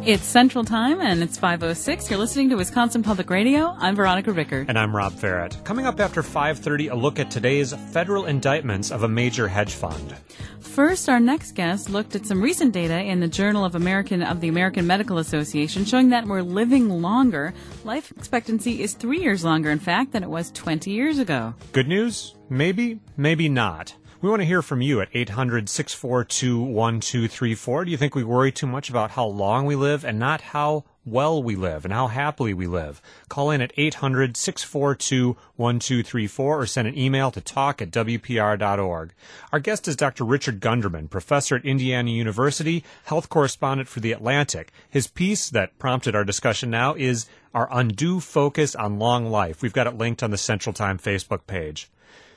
It's Central Time, and it's 5:06. You're listening to Wisconsin Public Radio. I'm Veronica Rickert. And I'm Rob Farrett. Coming up after 5:30, a look at today's federal indictments of a major hedge fund. First, our next guest looked at some recent data in the Journal of the American Medical Association showing that we're living longer. Life expectancy is 3 years longer, in fact, than it was 20 years ago. Good news? Maybe, maybe not. We want to hear from you at 800-642-1234. Do you think we worry too much about how long we live and not how well we live and how happily we live? Call in at 800-642-1234 or send an email to talk@wpr.org. Our guest is Dr. Richard Gunderman, professor at Indiana University, health correspondent for The Atlantic. His piece that prompted our discussion now is Our Undue Focus on Long Life. We've got it linked on the Central Time Facebook page.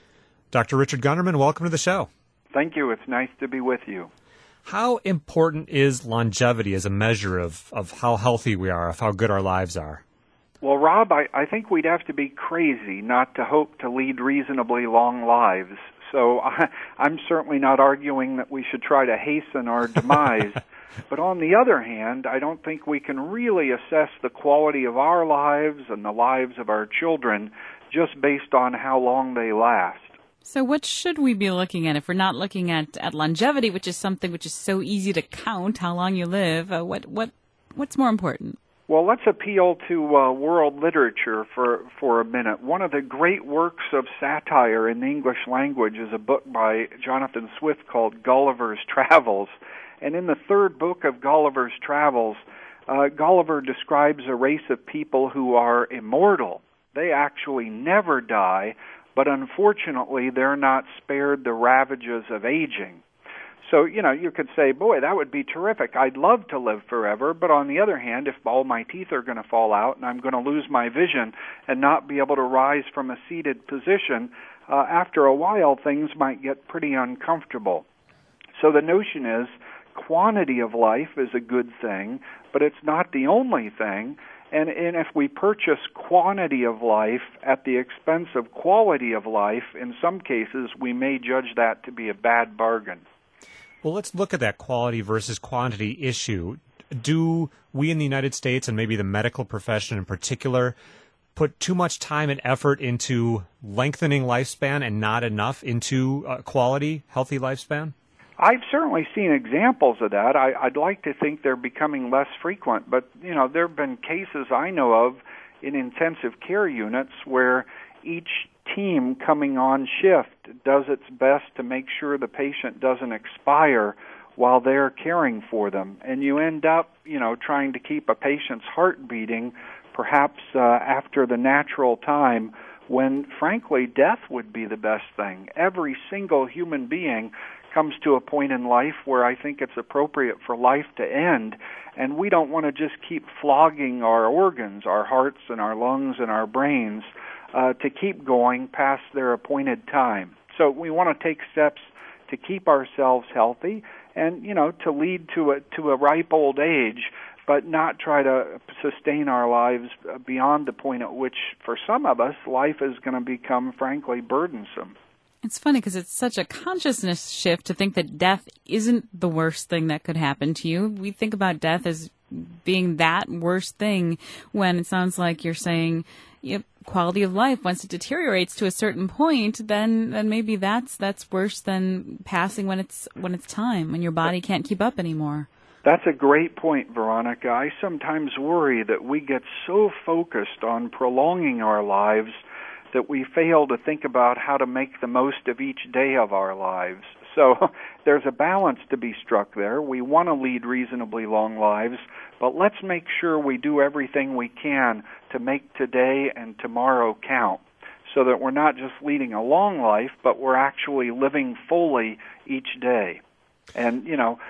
Dr. Richard Gunderman, welcome to the show. Thank you. It's nice to be with you. How important is longevity as a measure of how healthy we are, of how good our lives are? Well, Rob, I think we'd have to be crazy not to hope to lead reasonably long lives. So I'm certainly not arguing that we should try to hasten our demise. But on the other hand, I don't think we can really assess the quality of our lives and the lives of our children just based on how long they last. So what should we be looking at if we're not looking at longevity, which is something which is so easy to count, how long you live? What's more important? Well, let's appeal to world literature for a minute. One of the great works of satire in the English language is a book by Jonathan Swift called Gulliver's Travels. And in the third book of Gulliver's Travels, Gulliver describes a race of people who are immortal. They actually never die, but unfortunately they're not spared the ravages of aging. So, you could say, boy, that would be terrific. I'd love to live forever, but on the other hand, if all my teeth are going to fall out and I'm going to lose my vision and not be able to rise from a seated position, after a while things might get pretty uncomfortable. So the notion is quantity of life is a good thing, but it's not the only thing. And if we purchase quantity of life at the expense of quality of life, in some cases we may judge that to be a bad bargain. Well, let's look at that quality versus quantity issue. Do we in the United States, and maybe the medical profession in particular, put too much time and effort into lengthening lifespan and not enough into quality, healthy lifespan? I've certainly seen examples of that. I'd like to think they're becoming less frequent, but, there have been cases I know of in intensive care units where each team coming on shift does its best to make sure the patient doesn't expire while they're caring for them. And you end up, trying to keep a patient's heart beating perhaps after the natural time when, frankly, death would be the best thing. Every single human being comes to a point in life where I think it's appropriate for life to end, and we don't want to just keep flogging our organs, our hearts and our lungs and our brains, to keep going past their appointed time. So we want to take steps to keep ourselves healthy and, to lead to a ripe old age, but not try to sustain our lives beyond the point at which, for some of us, life is going to become, frankly, burdensome. It's funny because it's such a consciousness shift to think that death isn't the worst thing that could happen to you. We think about death as being that worst thing when it sounds like you're saying quality of life, once it deteriorates to a certain point, then maybe that's worse than passing when it's time, when your body can't keep up anymore. That's a great point, Veronica. I sometimes worry that we get so focused on prolonging our lives that we fail to think about how to make the most of each day of our lives. So there's a balance to be struck there. We want to lead reasonably long lives, but let's make sure we do everything we can to make today and tomorrow count so that we're not just leading a long life, but we're actually living fully each day. And,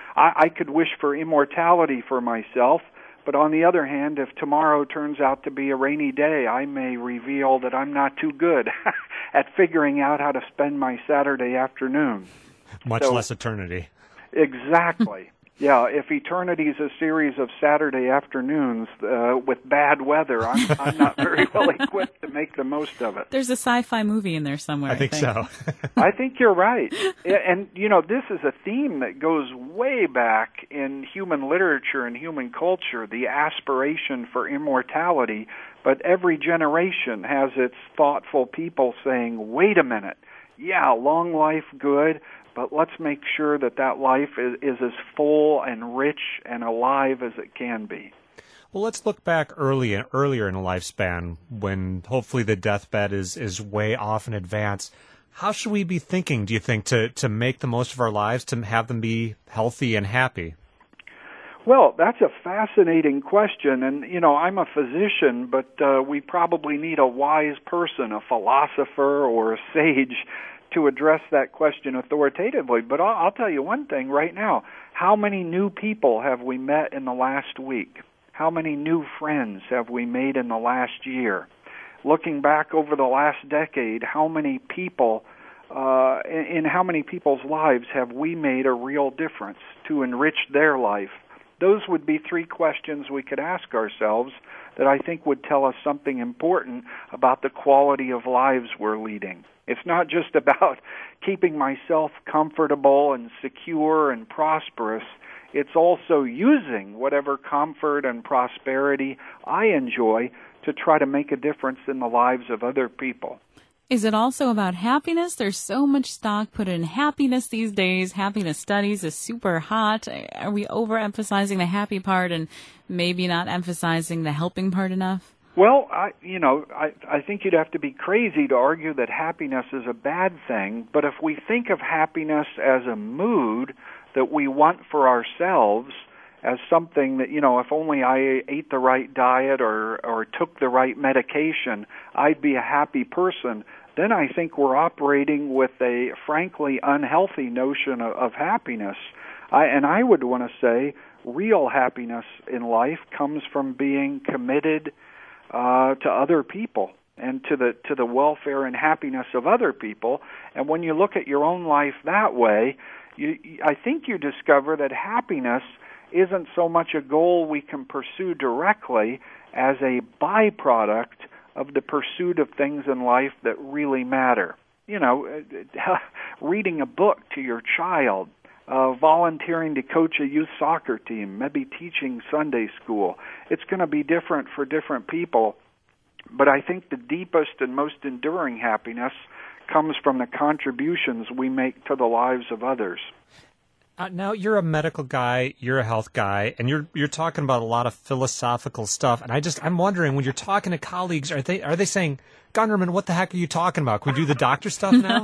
I could wish for immortality for myself, but on the other hand, if tomorrow turns out to be a rainy day, I may reveal that I'm not too good at figuring out how to spend my Saturday afternoon. Much less eternity. Exactly. Yeah, if eternity is a series of Saturday afternoons with bad weather, I'm not very well equipped to make the most of it. There's a sci-fi movie in there somewhere. I think so. I think you're right. And, this is a theme that goes way back in human literature and human culture, the aspiration for immortality. But every generation has its thoughtful people saying, wait a minute, yeah, long life, good, but let's make sure that life is as full and rich and alive as it can be. Well, let's look back earlier in a lifespan when hopefully the deathbed is way off in advance. How should we be thinking, do you think, to make the most of our lives, to have them be healthy and happy? Well, that's a fascinating question, and, I'm a physician, but we probably need a wise person, a philosopher or a sage, to address that question authoritatively. But I'll tell you one thing right now. How many new people have we met in the last week? How many new friends have we made in the last year? Looking back over the last decade, how many people, in how many people's lives have we made a real difference to enrich their life? Those would be three questions we could ask ourselves that I think would tell us something important about the quality of lives we're leading. It's not just about keeping myself comfortable and secure and prosperous. It's also using whatever comfort and prosperity I enjoy to try to make a difference in the lives of other people. Is it also about happiness? There's so much stock put in happiness these days. Happiness studies is super hot. Are we overemphasizing the happy part and maybe not emphasizing the helping part enough? Well, I think you'd have to be crazy to argue that happiness is a bad thing, but if we think of happiness as a mood that we want for ourselves, as something that, if only I ate the right diet or took the right medication, I'd be a happy person, then I think we're operating with a frankly unhealthy notion of happiness. I would want to say real happiness in life comes from being committed to other people and to the welfare and happiness of other people. And when you look at your own life that way, I think you discover that happiness isn't so much a goal we can pursue directly as a byproduct of the pursuit of things in life that really matter. Reading a book to your child, volunteering to coach a youth soccer team, maybe teaching Sunday school. It's going to be different for different people, but I think the deepest and most enduring happiness comes from the contributions we make to the lives of others. Now, you're a medical guy, you're a health guy, and you're talking about a lot of philosophical stuff. And I'm wondering, when you're talking to colleagues, are they saying, Gunderman, what the heck are you talking about? Can we do the doctor stuff now?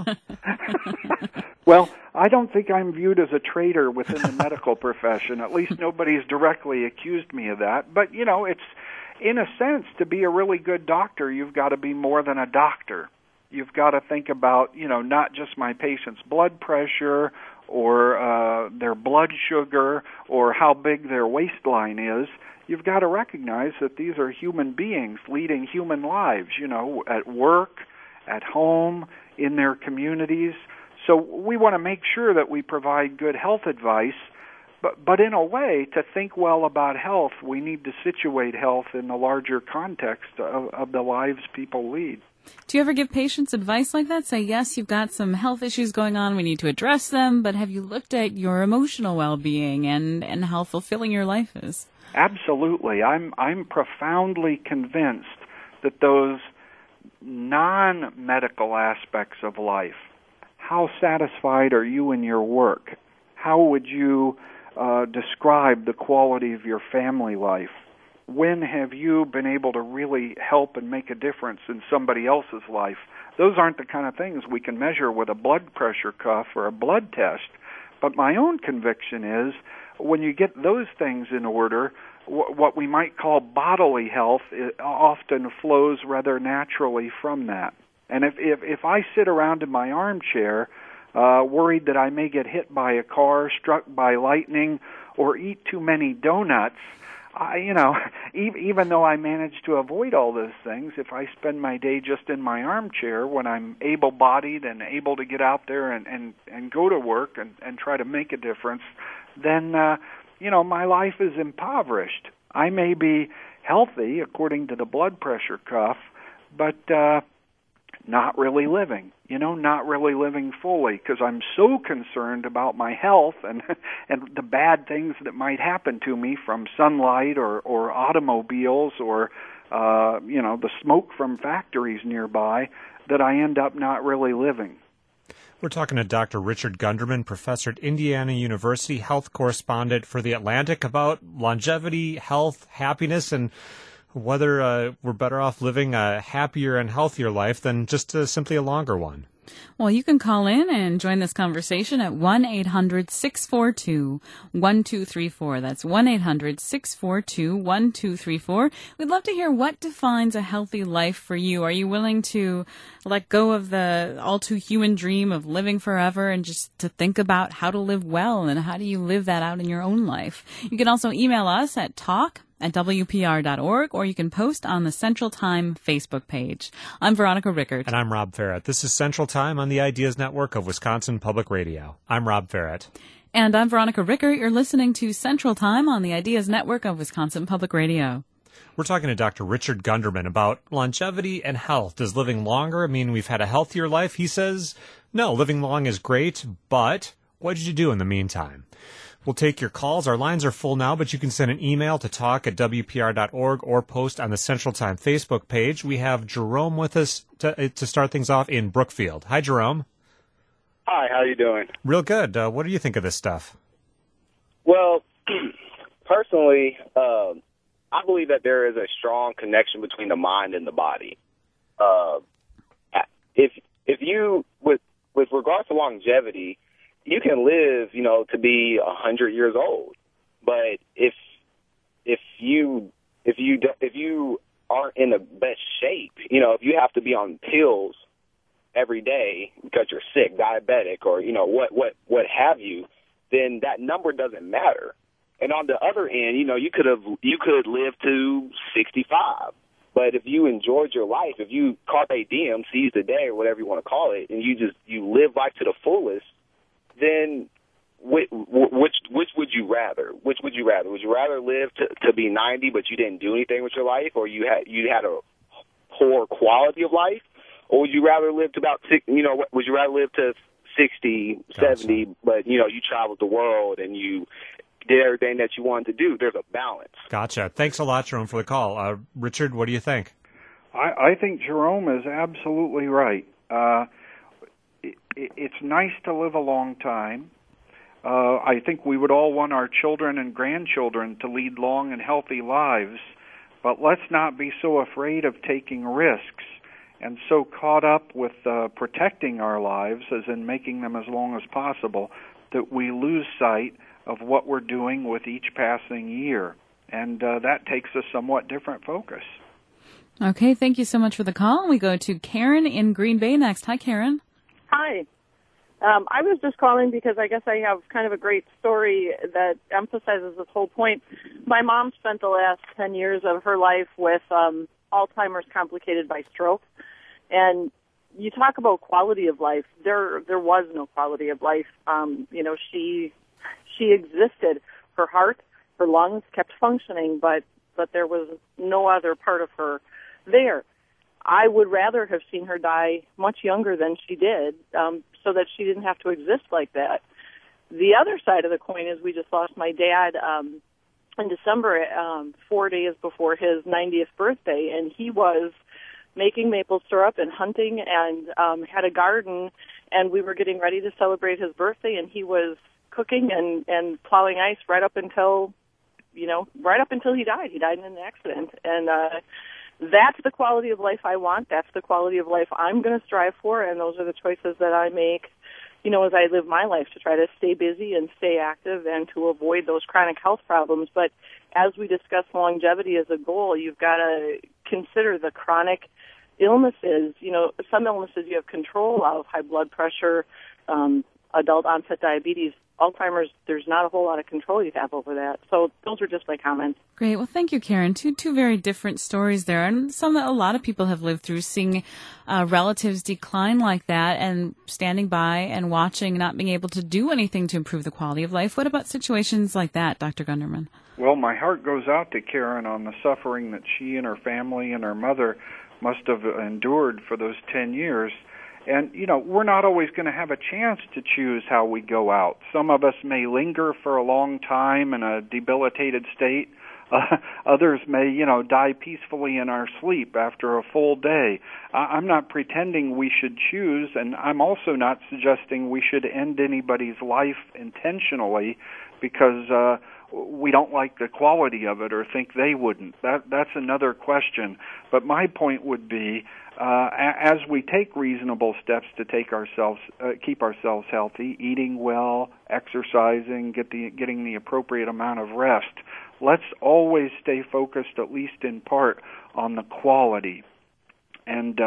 Well, I don't think I'm viewed as a traitor within the medical profession. At least nobody's directly accused me of that. But, it's, in a sense, to be a really good doctor, you've got to be more than a doctor. You've got to think about, not just my patient's blood pressure or their blood sugar or how big their waistline is. You've got to recognize that these are human beings leading human lives, at work, at home, in their communities. So we want to make sure that we provide good health advice, but in a way, to think well about health, we need to situate health in the larger context of the lives people lead. Do you ever give patients advice like that? Say, yes, you've got some health issues going on, we need to address them, but have you looked at your emotional well-being and how fulfilling your life is? Absolutely. I'm profoundly convinced that those non-medical aspects of life, how satisfied are you in your work? How would you describe the quality of your family life? When have you been able to really help and make a difference in somebody else's life? Those aren't the kind of things we can measure with a blood pressure cuff or a blood test. But my own conviction is when you get those things in order, what we might call bodily health often flows rather naturally from that. And if I sit around in my armchair worried that I may get hit by a car, struck by lightning, or eat too many donuts, even though I manage to avoid all those things, if I spend my day just in my armchair when I'm able-bodied and able to get out there and go to work and try to make a difference, then my life is impoverished. I may be healthy according to the blood pressure cuff, but not really living, not really living fully, because I'm so concerned about my health and and the bad things that might happen to me from sunlight or automobiles or the smoke from factories nearby, that I end up not really living. We're talking to Dr. Richard Gunderman, professor at Indiana University, health correspondent for The Atlantic, about longevity, health, happiness, and whether we're better off living a happier and healthier life than just simply a longer one. Well, you can call in and join this conversation at 1-800-642-1234. That's 1-800-642-1234. We'd love to hear what defines a healthy life for you. Are you willing to let go of the all-too-human dream of living forever and just to think about how to live well, and how do you live that out in your own life? You can also email us at talk@wpr.org, or you can post on the Central Time Facebook page. I'm Veronica Rickert. And I'm Rob Ferret. This is Central Time on the Ideas Network of Wisconsin Public Radio. I'm Rob Ferret. And I'm Veronica Rickert. You're listening to Central Time on the Ideas Network of Wisconsin Public Radio. We're talking to Dr. Richard Gunderman about longevity and health. Does living longer mean we've had a healthier life? He says, no, living long is great, but what did you do in the meantime? We'll take your calls. Our lines are full now, but you can send an email to talk@wpr.org or post on the Central Time Facebook page. We have Jerome with us to start things off in Brookfield. Hi, Jerome. Hi, how you doing? Real good. What do you think of this stuff? Well, personally, I believe that there is a strong connection between the mind and the body. If you, with regards to longevity, you can live, to be 100 years old, but if you aren't in the best shape, if you have to be on pills every day because you're sick, diabetic, or what have you, then that number doesn't matter. And on the other end, you could live to 65. But if you enjoyed your life, if you carpe diem, seize the day, or whatever you want to call it, and you live life to the fullest, then which would you rather? Which would you rather? Would you rather live to be 90 but you didn't do anything with your life, or you had a poor quality of life, or would you rather live to would you rather live to 60, 70, gotcha, but you traveled the world and you did everything that you wanted to do? There's a balance. Gotcha. Thanks a lot, Jerome, for the call. Richard, what do you think? I think Jerome is absolutely right. It's nice to live a long time. I think we would all want our children and grandchildren to lead long and healthy lives, but let's not be so afraid of taking risks and so caught up with protecting our lives, as in making them as long as possible, that we lose sight of what we're doing with each passing year. And that takes a somewhat different focus. Okay, thank you so much for the call. We go to Karen in Green Bay next. Hi, Karen. Hi. I was just calling because I guess I have kind of a great story that emphasizes this whole point. My mom spent the last 10 years of her life with Alzheimer's complicated by stroke. And you talk about quality of life. There was no quality of life. She existed. Her heart, her lungs kept functioning, but there was no other part of her there. I would rather have seen her die much younger than she did, so that she didn't have to exist like that. The other side of the coin is we just lost my dad in December, 4 days before his 90th birthday, and he was making maple syrup and hunting and had a garden, and we were getting ready to celebrate his birthday, and he was cooking and plowing ice right up until he died. He died in an accident, and that's the quality of life I want. That's the quality of life I'm going to strive for, and those are the choices that I make, as I live my life, to try to stay busy and stay active and to avoid those chronic health problems. But as we discuss longevity as a goal, you've got to consider the chronic illnesses. Some illnesses you have control of, high blood pressure, adult onset diabetes. Alzheimer's, there's not a whole lot of control you have over that. So those are just my comments. Great. Well, thank you, Karen. Two very different stories there, and some that a lot of people have lived through, seeing relatives decline like that and standing by and watching, not being able to do anything to improve the quality of life. What about situations like that, Dr. Gunderman? Well, my heart goes out to Karen on the suffering that she and her family and her mother must have endured for those 10 years. And, we're not always going to have a chance to choose how we go out. Some of us may linger for a long time in a debilitated state. Others may, die peacefully in our sleep after a full day. I'm not pretending we should choose, and I'm also not suggesting we should end anybody's life intentionally because we don't like the quality of it or think they wouldn't. That's another question. But my point would be, as we take reasonable steps to keep ourselves healthy, eating well, exercising, getting the appropriate amount of rest, let's always stay focused, at least in part, on the quality. And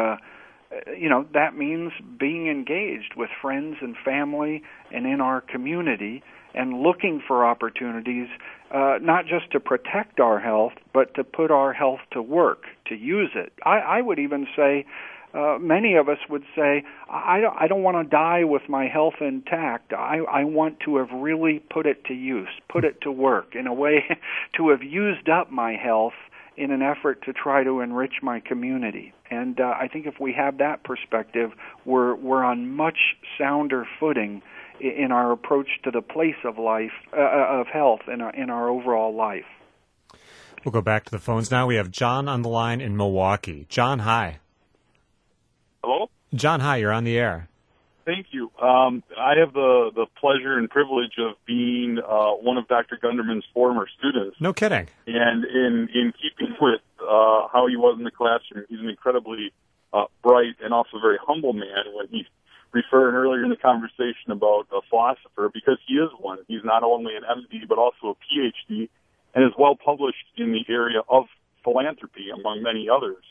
that means being engaged with friends and family and in our community, and looking for opportunities, not just to protect our health, but to put our health to work, to use it. I would even say, many of us would say, I don't want to die with my health intact. I want to have really put it to use, put it to work, in a way to have used up my health in an effort to try to enrich my community. And I think if we have that perspective, we're on much sounder footing in our approach to the place of life, of health in our overall life. We'll go back to the phones now. We have John on the line in Milwaukee. John, hi. Hello? John, hi. You're on the air. Thank you. I have the pleasure and privilege of being one of Dr. Gunderman's former students. No kidding. And in keeping with how he was in the classroom, he's an incredibly bright and also very humble man. When he referred earlier in the conversation about a philosopher, because he is one. He's not only an MD, but also a PhD, and is well published in the area of philanthropy, among many others.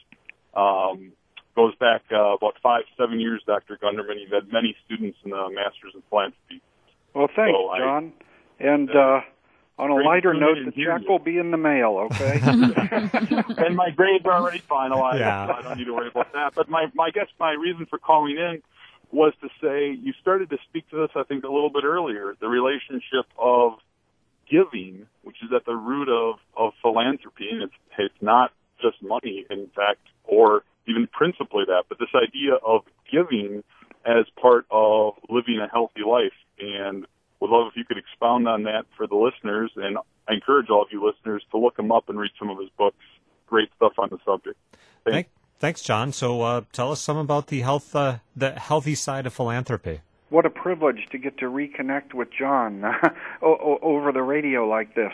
Goes back about 5-7 years, Dr. Gunderman. You've had many students in the Masters in Philanthropy. Well, thanks, John. And on a lighter note, the check will be in the mail, okay? And my grades are already finalized, yeah. So I don't need to worry about that. But my reason for calling in was to say, you started to speak to this, I think, a little bit earlier, the relationship of giving, which is at the root of philanthropy, and it's not just money, in fact, or even principally that, but this idea of giving as part of living a healthy life. And would love if you could expound on that for the listeners, and I encourage all of you listeners to look him up and read some of his books. Great stuff on the subject. Thanks, John. So tell us some about the healthy side of philanthropy. What a privilege to get to reconnect with John over the radio like this.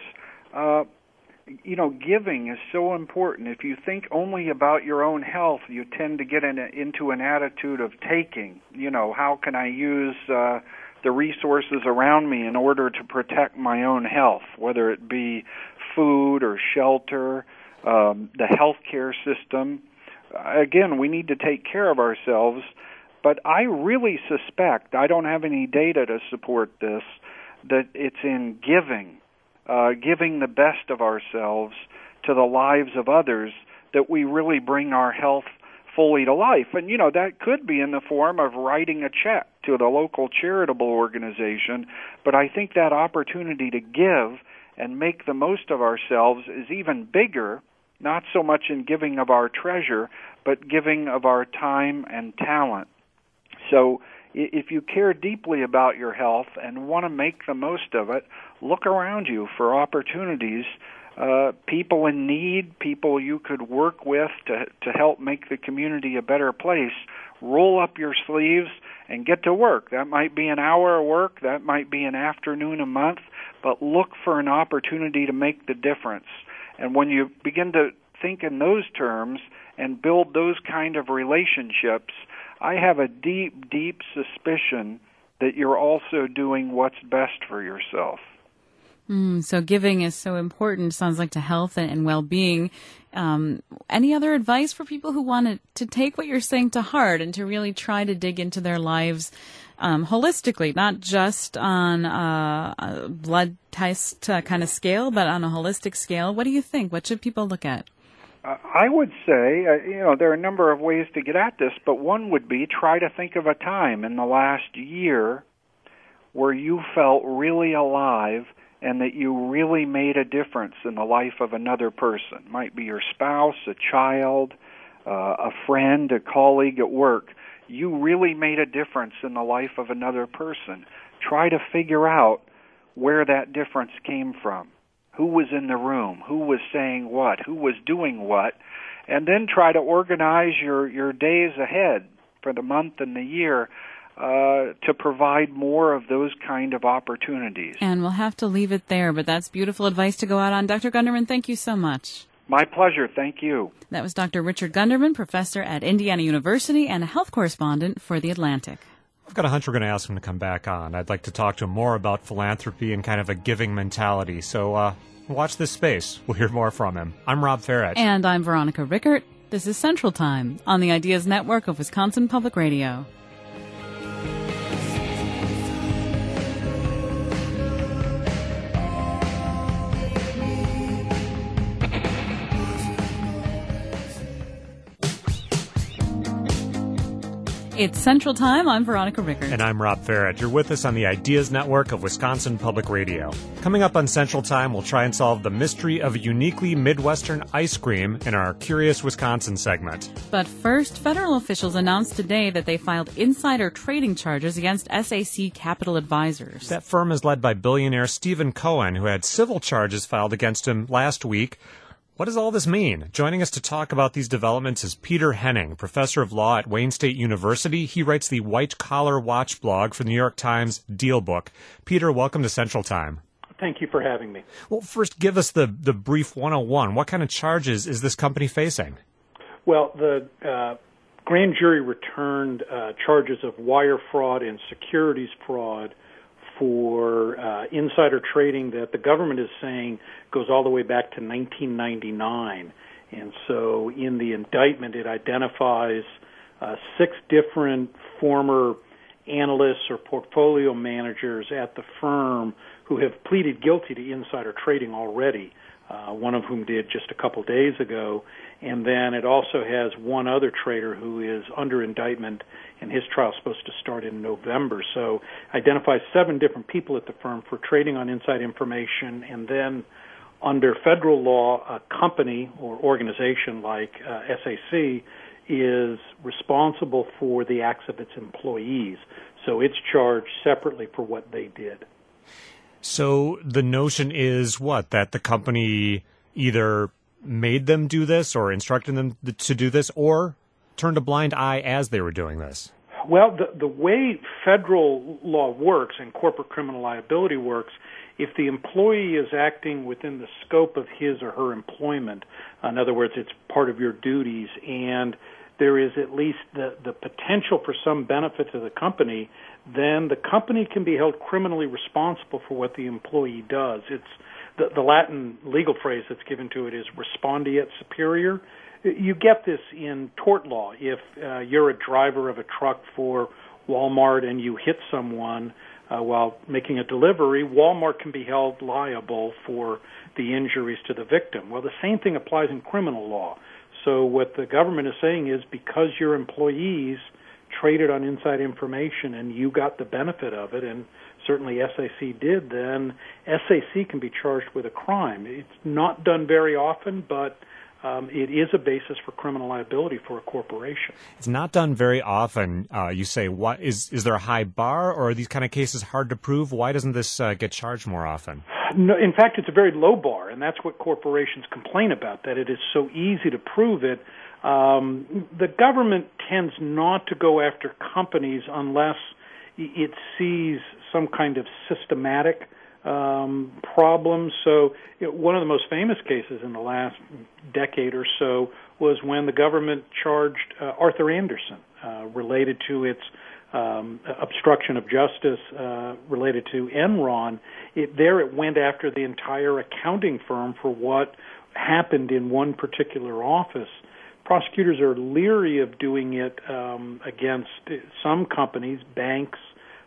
Giving is so important. If you think only about your own health, you tend to get into an attitude of taking. How can I use the resources around me in order to protect my own health, whether it be food or shelter, the healthcare system. Again, we need to take care of ourselves, but I really suspect, I don't have any data to support this, that it's in giving the best of ourselves to the lives of others, that we really bring our health fully to life. And, that could be in the form of writing a check to the local charitable organization, but I think that opportunity to give and make the most of ourselves is even bigger, not so much in giving of our treasure, but giving of our time and talent. So if you care deeply about your health and want to make the most of it, look around you for opportunities, people in need, people you could work with to help make the community a better place. Roll up your sleeves and get to work. That might be an hour of work, that might be an afternoon a month, but look for an opportunity to make the difference. And when you begin to think in those terms and build those kind of relationships, I have a deep, deep suspicion that you're also doing what's best for yourself. So giving is so important, sounds like, to health and well-being. Any other advice for people who want to take what you're saying to heart and to really try to dig into their lives holistically, not just on a blood test kind of scale, but on a holistic scale. What do you think? What should people look at? I would say, there are a number of ways to get at this, but one would be try to think of a time in the last year where you felt really alive and that you really made a difference in the life of another person. It might be your spouse, a child, a friend, a colleague at work. You really made a difference in the life of another person. Try to figure out where that difference came from. Who was in the room? Who was saying what? Who was doing what? And then try to organize your days ahead for the month and the year to provide more of those kind of opportunities. And we'll have to leave it there, but that's beautiful advice to go out on. Dr. Gunderman, thank you so much. My pleasure. Thank you. That was Dr. Richard Gunderman, professor at Indiana University and a health correspondent for The Atlantic. I've got a hunch we're going to ask him to come back on. I'd like to talk to him more about philanthropy and kind of a giving mentality. So watch this space. We'll hear more from him. I'm Rob Farrett. And I'm Veronica Rickert. This is Central Time on the Ideas Network of Wisconsin Public Radio. It's Central Time. I'm Veronica Rickert. And I'm Rob Farrett. You're with us on the Ideas Network of Wisconsin Public Radio. Coming up on Central Time, we'll try and solve the mystery of uniquely Midwestern ice cream in our Curious Wisconsin segment. But first, federal officials announced today that they filed insider trading charges against SAC Capital Advisors. That firm is led by billionaire Stephen Cohen, who had civil charges filed against him last week. What does all this mean? Joining us to talk about these developments is Peter Henning, professor of law at Wayne State University. He writes the White Collar Watch blog for the New York Times Deal Book. Peter, welcome to Central Time. Thank you for having me. Well, first, give us the brief 101. What kind of charges is this company facing? Well, the grand jury returned charges of wire fraud and securities fraud for insider trading that the government is saying goes all the way back to 1999. And so in the indictment, it identifies 6 different former analysts or portfolio managers at the firm who have pleaded guilty to insider trading already, one of whom did just a couple days ago. And then it also has one other trader who is under indictment, and his trial is supposed to start in November. So identifies 7 different people at the firm for trading on inside information, and then under federal law, a company or organization like SAC is responsible for the acts of its employees. So it's charged separately for what they did. So the notion is what? That the company either made them do this or instructed them to do this or turned a blind eye as they were doing this? Well, the way federal law works and corporate criminal liability works, if the employee is acting within the scope of his or her employment, in other words, it's part of your duties, and there is at least the potential for some benefit to the company, then the company can be held criminally responsible for what the employee does. It's the Latin legal phrase that's given to it is respondeat superior. You get this in tort law. If you're a driver of a truck for Walmart and you hit someone while making a delivery, Walmart can be held liable for the injuries to the victim. Well, the same thing applies in criminal law. So what the government is saying is because your employees traded on inside information and you got the benefit of it, and certainly SAC did, then SAC can be charged with a crime. It's not done very often, but it is a basis for criminal liability for a corporation. It's not done very often. You say, what is there a high bar, or are these kind of cases hard to prove? Why doesn't this get charged more often? No, in fact, it's a very low bar, and that's what corporations complain about, that it is so easy to prove it. The government tends not to go after companies unless it sees some kind of systematic problem. So one of the most famous cases in the last decade or so was when the government charged Arthur Andersen related to its obstruction of justice related to Enron. It went after the entire accounting firm for what happened in one particular office. Prosecutors are leery of doing it against some companies, banks,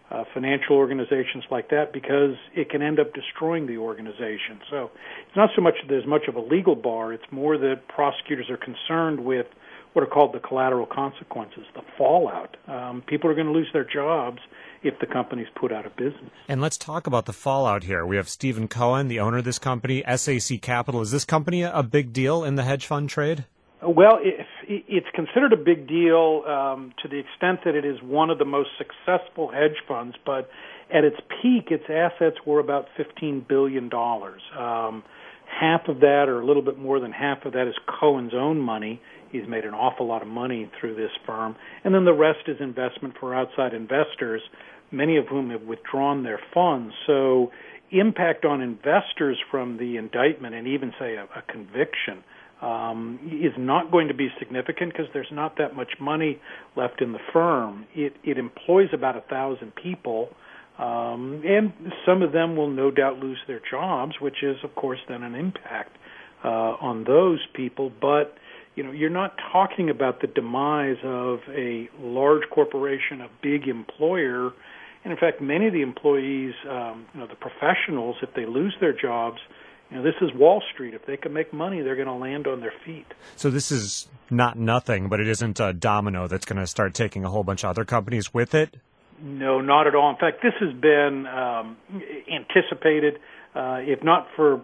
financial organizations like that, because it can end up destroying the organization. So it's not so much that there's much of a legal bar, it's more that prosecutors are concerned with what are called the collateral consequences, the fallout. People are going to lose their jobs if the company's put out of business. And let's talk about the fallout here. We have Stephen Cohen, the owner of this company, SAC Capital. Is this company a big deal in the hedge fund trade? Well, it's considered a big deal to the extent that it is one of the most successful hedge funds, but at its peak, its assets were about $15 billion. Half of that, or a little bit more than half of that, is Cohen's own money. He's made an awful lot of money through this firm. And then the rest is investment for outside investors, many of whom have withdrawn their funds. So impact on investors from the indictment and even, say, a conviction is not going to be significant because there's not that much money left in the firm. It employs about 1,000 people, and some of them will no doubt lose their jobs, which is, of course, then an impact on those people. But you're not talking about the demise of a large corporation, a big employer. And in fact, many of the employees, the professionals, if they lose their jobs, this is Wall Street. If they can make money, they're going to land on their feet. So this is not nothing, but it isn't a domino that's going to start taking a whole bunch of other companies with it? No, not at all. In fact, this has been anticipated, if not for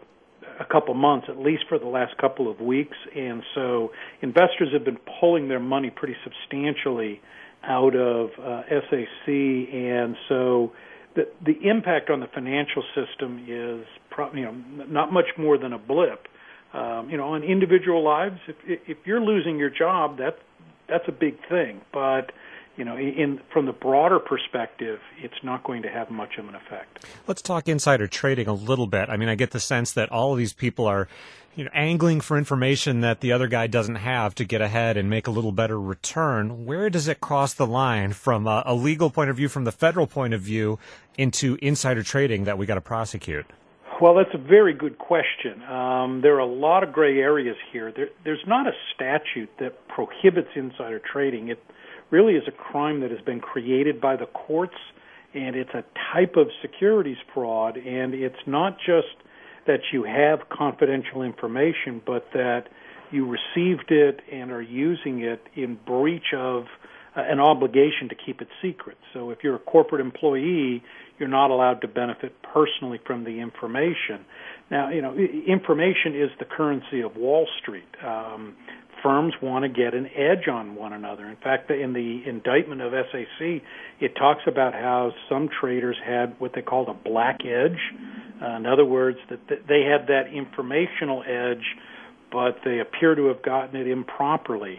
a couple months, at least for the last couple of weeks. And so investors have been pulling their money pretty substantially out of SAC. And so the impact on the financial system is not much more than a blip. On individual lives, if you're losing your job, that's a big thing. But from the broader perspective, it's not going to have much of an effect. Let's talk insider trading a little bit. I mean, I get the sense that all of these people are angling for information that the other guy doesn't have to get ahead and make a little better return. Where does it cross the line from a legal point of view, from the federal point of view, into insider trading that we got to prosecute? Well, that's a very good question. There are a lot of gray areas here. There's not a statute that prohibits insider trading. It really is a crime that has been created by the courts, and it's a type of securities fraud, and it's not just that you have confidential information, but that you received it and are using it in breach of an obligation to keep it secret. So if you're a corporate employee, you're not allowed to benefit personally from the information. Now, information is the currency of Wall Street. Firms want to get an edge on one another. In fact, in the indictment of SAC, it talks about how some traders had what they called a black edge. In other words, that they had that informational edge, but they appear to have gotten it improperly.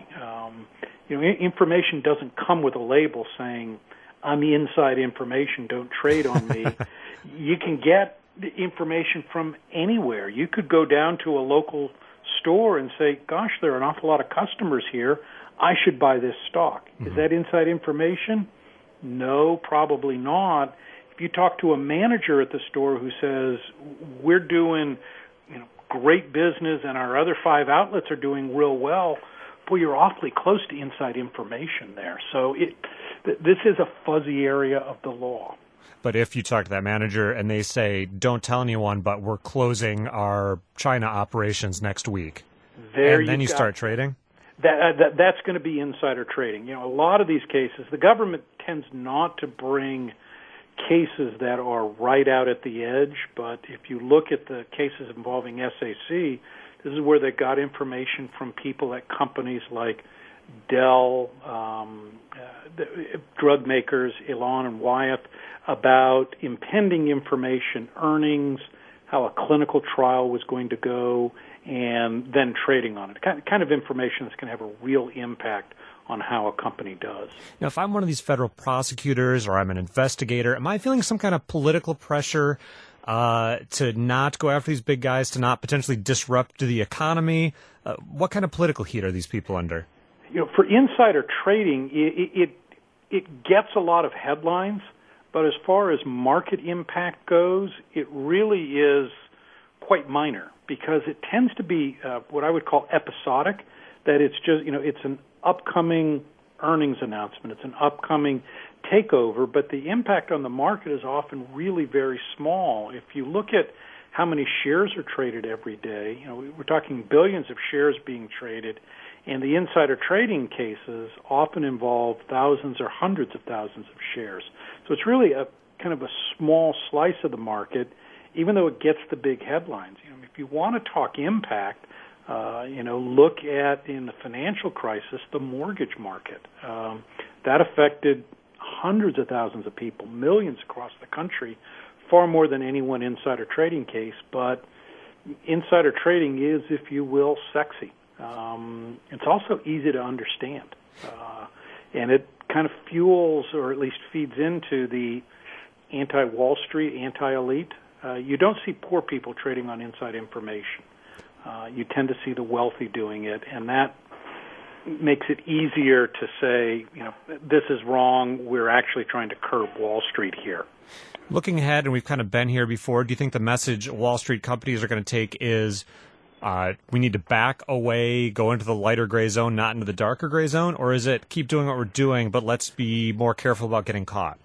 Information doesn't come with a label saying, I'm inside information, don't trade on me. You can get information from anywhere. You could go down to a local store and say, gosh, there are an awful lot of customers here. I should buy this stock. Mm-hmm. Is that inside information? No, probably not. If you talk to a manager at the store who says, we're doing great business and our other 5 outlets are doing real well, boy, you're awfully close to inside information there. So this is a fuzzy area of the law. But if you talk to that manager and they say, don't tell anyone, but we're closing our China operations next week, and then you start trading? That's going to be insider trading. A lot of these cases, the government tends not to bring cases that are right out at the edge, but if you look at the cases involving SAC, this is where they got information from people at companies like Dell, drug makers, Elon and Wyeth, about impending information, earnings, how a clinical trial was going to go, and then trading on it. Kind of information that's going to have a real impact on how a company does. Now, if I'm one of these federal prosecutors or I'm an investigator, am I feeling some kind of political pressure to not go after these big guys, to not potentially disrupt the economy? What kind of political heat are these people under? For insider trading, it gets a lot of headlines, but as far as market impact goes, it really is quite minor because it tends to be what I would call episodic, that it's just, it's an upcoming earnings announcement. It's an upcoming takeover, but the impact on the market is often really very small. If you look at how many shares are traded every day, we're talking billions of shares being traded, and the insider trading cases often involve thousands or hundreds of thousands of shares. So it's really a kind of a small slice of the market, even though it gets the big headlines. If you want to talk impact, look at, in the financial crisis, the mortgage market. That affected hundreds of thousands of people, millions across the country, far more than any one insider trading case. But insider trading is, if you will, sexy. It's also easy to understand. And it kind of fuels, or at least feeds into, the anti-Wall Street, anti-elite. You don't see poor people trading on inside information. You tend to see the wealthy doing it, and that makes it easier to say, this is wrong, we're actually trying to curb Wall Street here. Looking ahead, and we've kind of been here before, do you think the message Wall Street companies are going to take is we need to back away, go into the lighter gray zone, not into the darker gray zone, or is it keep doing what we're doing, but let's be more careful about getting caught?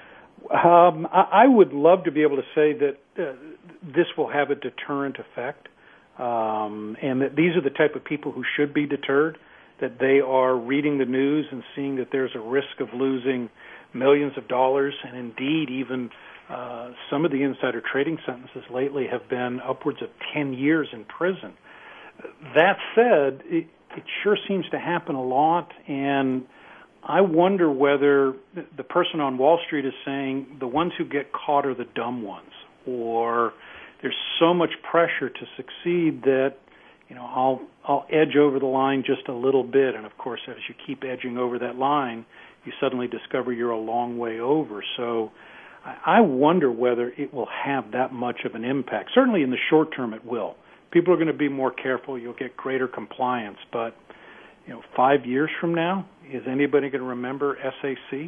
I would love to be able to say that this will have a deterrent effect, and that these are the type of people who should be deterred, that they are reading the news and seeing that there's a risk of losing millions of dollars, and indeed even some of the insider trading sentences lately have been upwards of 10 years in prison. That said, it sure seems to happen a lot, and I wonder whether the person on Wall Street is saying the ones who get caught are the dumb ones, or there's so much pressure to succeed that I'll edge over the line just a little bit, and of course as you keep edging over that line, you suddenly discover you're a long way over. So I wonder whether it will have that much of an impact. Certainly in the short term it will. People are going to be more careful. You'll get greater compliance, but 5 years from now, is anybody going to remember SAC?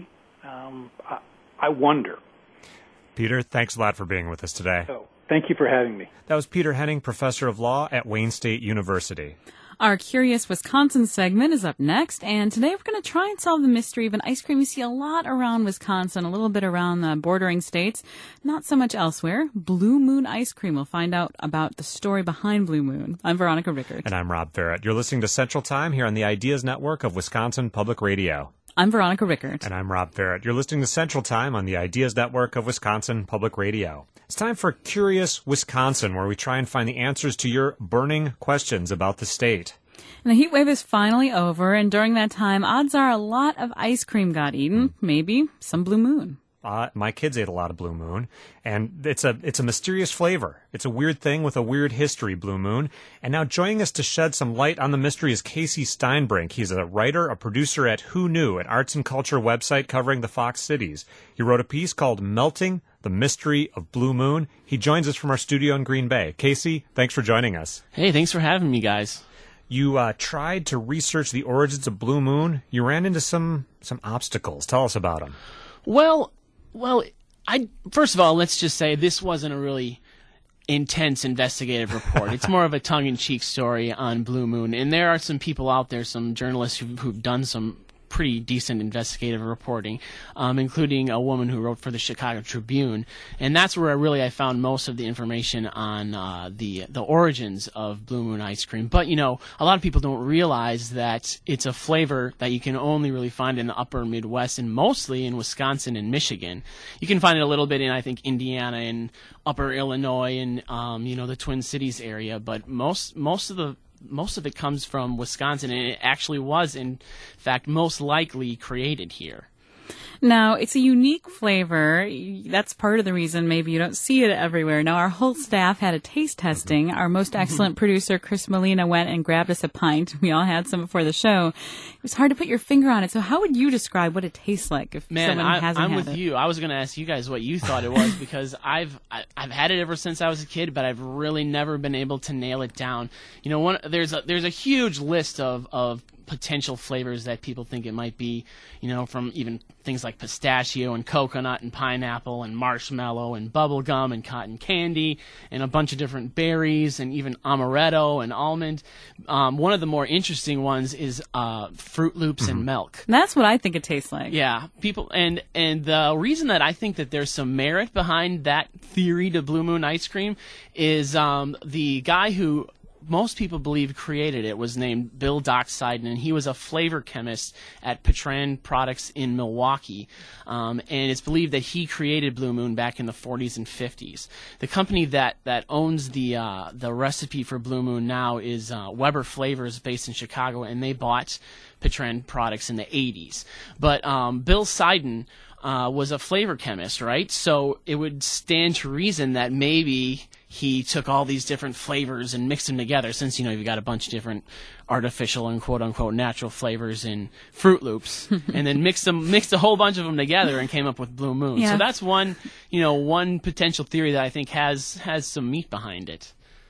I wonder. Peter, thanks a lot for being with us today. Oh, thank you for having me. That was Peter Henning, professor of law at Wayne State University. Our Curious Wisconsin segment is up next, and today we're going to try and solve the mystery of an ice cream you see a lot around Wisconsin, a little bit around the bordering states, not so much elsewhere. Blue Moon ice cream. We'll find out about the story behind Blue Moon. I'm Veronica Rickert. And I'm Rob Barrett. You're listening to Central Time here on the Ideas Network of Wisconsin Public Radio. I'm Veronica Rickert. And I'm Rob Barrett. You're listening to Central Time on the Ideas Network of Wisconsin Public Radio. It's time for Curious Wisconsin, where we try and find the answers to your burning questions about the state. And the heat wave is finally over, and during that time, odds are a lot of ice cream got eaten, maybe some Blue Moon. My kids ate a lot of Blue Moon, and it's a mysterious flavor. It's a weird thing with a weird history, Blue Moon. And now joining us to shed some light on the mystery is Casey Steinbrink. He's a writer, a producer at Who Knew, an arts and culture website covering the Fox cities. He wrote a piece called Melting, the Mystery of Blue Moon. He joins us from our studio in Green Bay. Casey, thanks for joining us. Hey, thanks for having me, guys. You tried to research the origins of Blue Moon. You ran into some obstacles. Tell us about them. Well, first of all, let's just say this wasn't a really intense investigative report. It's more of a tongue-in-cheek story on Blue Moon, and there are some people out there, some journalists who've done some pretty decent investigative reporting, including a woman who wrote for the Chicago Tribune, and that's where I found most of the information on the origins of Blue Moon ice cream. But a lot of people don't realize that it's a flavor that you can only really find in the upper Midwest, and mostly in Wisconsin and Michigan. You can find it a little bit in, I think, Indiana and upper Illinois and the Twin Cities area, but most of it comes from Wisconsin, and it actually was, in fact, most likely created here. Now, it's a unique flavor. That's part of the reason maybe you don't see it everywhere. Now, our whole staff had a taste testing. Our most excellent producer, Chris Molina, went and grabbed us a pint. We all had some before the show. It was hard to put your finger on it. So how would you describe what it tastes like if someone hasn't had it? I'm with you. I was going to ask you guys what you thought it was because I've had it ever since I was a kid, but I've really never been able to nail it down. There's a huge list of potential flavors that people think it might be, from even things like pistachio and coconut and pineapple and marshmallow and bubble gum and cotton candy and a bunch of different berries and even amaretto and almond. One of the more interesting ones is Fruit Loops and milk. That's what I think it tastes like. Yeah, people, and the reason that I think that there's some merit behind that theory to Blue Moon ice cream is the guy who most people believe created it was named Bill Dockseiden, and he was a flavor chemist at Patran Products in Milwaukee. And it's believed that he created Blue Moon back in the 40s and 50s. The company that owns the recipe for Blue Moon now is Weber Flavors, based in Chicago, and they bought Patran Products in the 80s. But Bill Seiden was a flavor chemist, right? So it would stand to reason that maybe he took all these different flavors and mixed them together, since, you've got a bunch of different artificial and quote-unquote natural flavors in Fruit Loops, and then mixed a whole bunch of them together and came up with Blue Moon. Yeah. So that's one potential theory that I think has some meat behind it.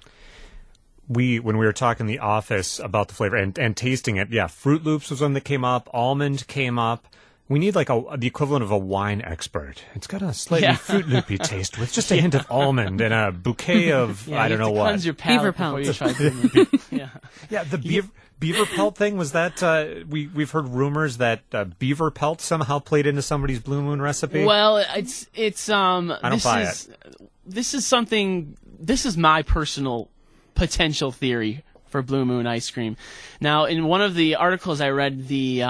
When we were talking in the office about the flavor and tasting it, Fruit Loops was one that came up, almond came up. We need like the equivalent of a wine expert. It's got a slightly Fruit Loopy taste with just a hint of almond and a bouquet of I don't know what. Cleanse your palate Beaver before you try Blue Moon. The beaver pelt thing, was that we've heard rumors that beaver pelt somehow played into somebody's Blue Moon recipe? Well, it's I don't buy it. This is my personal potential theory for Blue Moon ice cream. Now, in one of the articles I read,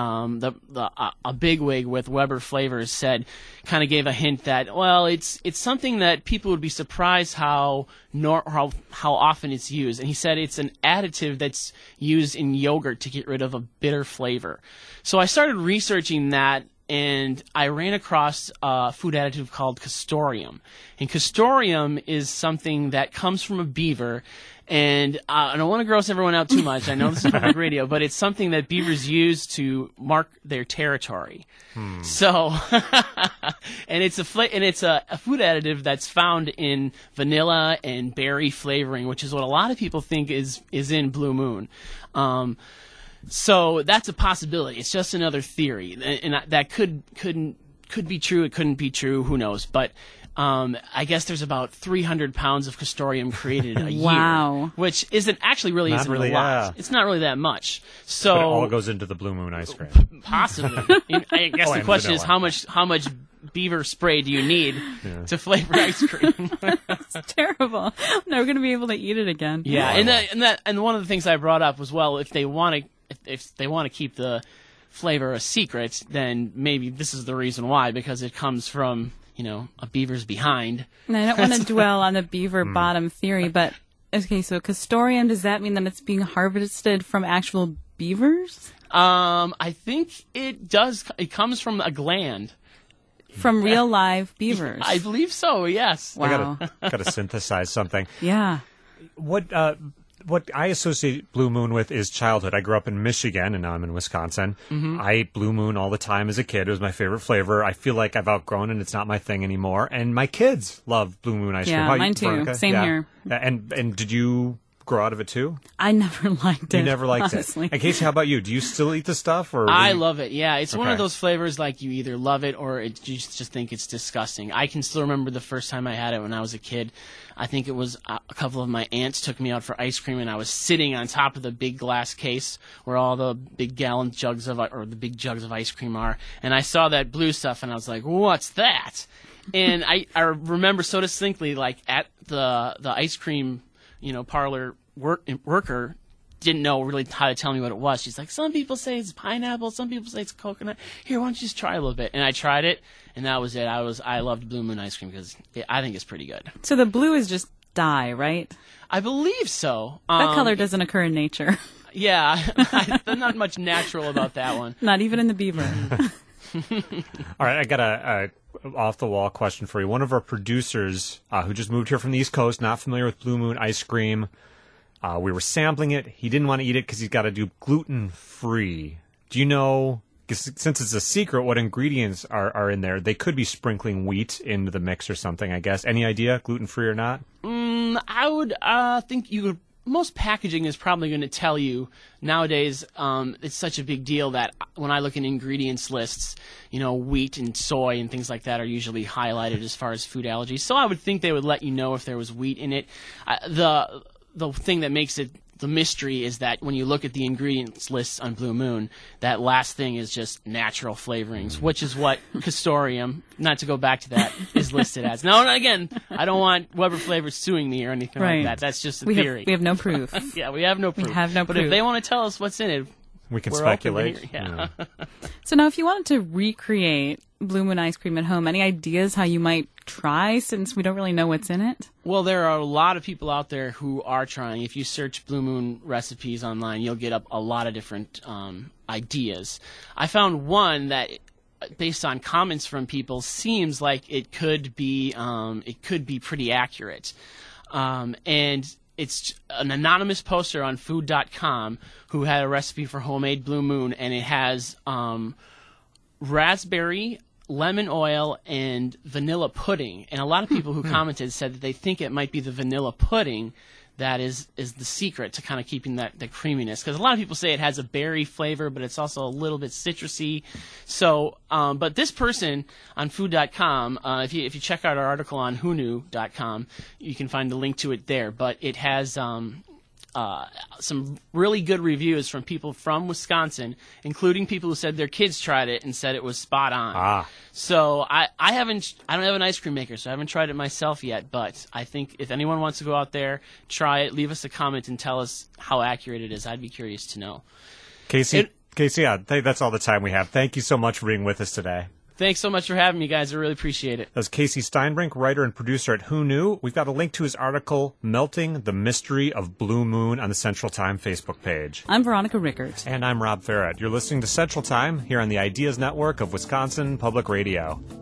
a bigwig with Weber Flavors gave a hint that, well, it's something that people would be surprised how often it's used. And he said it's an additive that's used in yogurt to get rid of a bitter flavor. So I started researching that, and I ran across a food additive called castoreum. And castoreum is something that comes from a beaver. And I don't want to gross everyone out too much. I know this is public radio, but it's something that beavers use to mark their territory. So, and it's a food additive that's found in vanilla and berry flavoring, which is what a lot of people think is in Blue Moon. So that's a possibility. It's just another theory, and that could be true. It couldn't be true. Who knows? But I guess there's about 300 pounds of castoreum created a year, which isn't a lot. Yeah. It's not really that much. So but it all goes into the Blue Moon ice cream. Possibly. I guess the question is how much beaver spray do you need to flavor ice cream? It's terrible. I'm never going to be able to eat it again. Yeah, and one of the things I brought up was, well, if they want to keep the flavor a secret, then maybe this is the reason why, because it comes from a beaver's behind. And I don't want to dwell on the beaver bottom theory, but okay, so castoreum, does that mean that it's being harvested from actual beavers? I think it does. It comes from a gland. From real live beavers? I believe so, yes. Wow. I gotta synthesize something. Yeah. What I associate Blue Moon with is childhood. I grew up in Michigan, and now I'm in Wisconsin. I ate Blue Moon all the time as a kid. It was my favorite flavor. I feel like I've outgrown it. It's not my thing anymore. And my kids love Blue Moon ice cream. Yeah, mine too. Veronica? Same here. And did you grow out of it too? I never liked it. You never liked honestly. it. And Casey, how about you? Do you still eat the stuff? Or I love it. Yeah, it's one of those flavors like you either love it or you just think it's disgusting. I can still remember the first time I had it when I was a kid. I think it was a couple of my aunts took me out for ice cream, and I was sitting on top of the big glass case where all the big jugs of ice cream are, and I saw that blue stuff, and I was like, "What's that?" And I remember so distinctly, like at the ice cream, parlor worker didn't know really how to tell me what it was. She's like, some people say it's pineapple, some people say it's coconut. Here, why don't you just try a little bit? And I tried it, and that was it. I loved Blue Moon ice cream because I think it's pretty good. So the blue is just dye, right? I believe so. That color doesn't occur in nature. Yeah, there's not much natural about that one. Not even in the beaver. All right, I got a off-the-wall question for you. One of our producers who just moved here from the East Coast, not familiar with Blue Moon ice cream, we were sampling it. He didn't want to eat it because he's got to do gluten-free. Do you know, since it's a secret, what ingredients are in there? They could be sprinkling wheat into the mix or something, I guess. Any idea, gluten-free or not? I would think you would most packaging is probably going to tell you nowadays. It's such a big deal that when I look at ingredients lists, wheat and soy and things like that are usually highlighted as far as food allergies. So I would think they would let you know if there was wheat in it. The thing that makes it the mystery is that when you look at the ingredients lists on Blue Moon, that last thing is just natural flavorings, which is what Castorium, not to go back to that, is listed as. Now, again, I don't want Weber Flavors suing me or anything like that. That's just a theory. We have no proof. Yeah, we have no proof. But proof. if they want to tell us what's in it, we can we're speculate. open to hear. Yeah. So now, if you wanted to recreate Blue Moon ice cream at home, any ideas how you might try, since we don't really know what's in it? Well, there are a lot of people out there who are trying. If you search Blue Moon recipes online, you'll get up a lot of different ideas. I found one that, based on comments from people, seems like it could be pretty accurate. And it's an anonymous poster on food.com who had a recipe for homemade Blue Moon, and it has raspberry, lemon oil, and vanilla pudding. And a lot of people who commented said that they think it might be the vanilla pudding that is the secret to kind of keeping that creaminess. Because a lot of people say it has a berry flavor, but it's also a little bit citrusy. So, but this person on food.com, if you check out our article on whoknew.com, you can find the link to it there. But it has some really good reviews from people from Wisconsin, including people who said their kids tried it and said it was spot on. So I don't have an ice cream maker, so I haven't tried it myself yet, but I think if anyone wants to go out there, try it, leave us a comment and tell us how accurate it is. I'd be curious to know. Casey, that's all the time we have. Thank you so much for being with us today. Thanks so much for having me, guys. I really appreciate it. That's Casey Steinbrink, writer and producer at Who Knew. We've got a link to his article, Melting the Mystery of Blue Moon, on the Central Time Facebook page. I'm Veronica Rickert. And I'm Rob Farrett. You're listening to Central Time here on the Ideas Network of Wisconsin Public Radio.